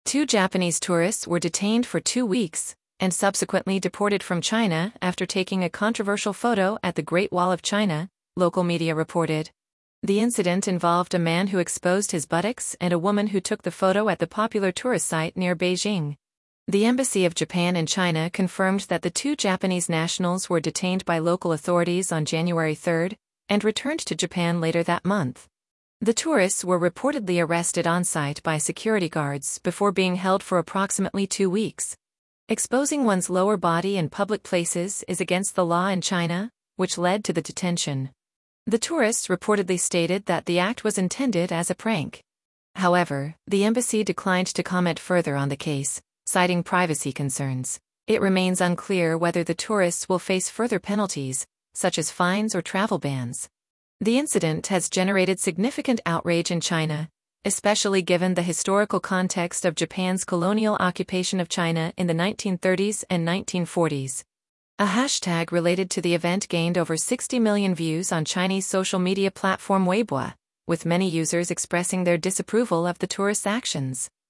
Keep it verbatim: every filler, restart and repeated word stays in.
Two Japanese tourists were detained for two weeks and subsequently deported from China after taking a controversial photo at the Great Wall of China, local media reported. The incident involved a man who exposed his buttocks and a woman who took the photo at the popular tourist site near Beijing. The Embassy of Japan in China confirmed that the two Japanese nationals were detained by local authorities on January third and returned to Japan later that month. The tourists were reportedly arrested on-site by security guards before being held for approximately two weeks. Exposing one's lower body in public places is against the law in China, which led to the detention. The tourists reportedly stated that the act was intended as a prank. However, the embassy declined to comment further on the case, citing privacy concerns. It remains unclear whether the tourists will face further penalties, such as fines or travel bans. The incident has generated significant outrage in China, especially given the historical context of Japan's colonial occupation of China in the nineteen thirties and nineteen forties. A hashtag related to the event gained over sixty million views on Chinese social media platform Weibo, with many users expressing their disapproval of the tourists' actions.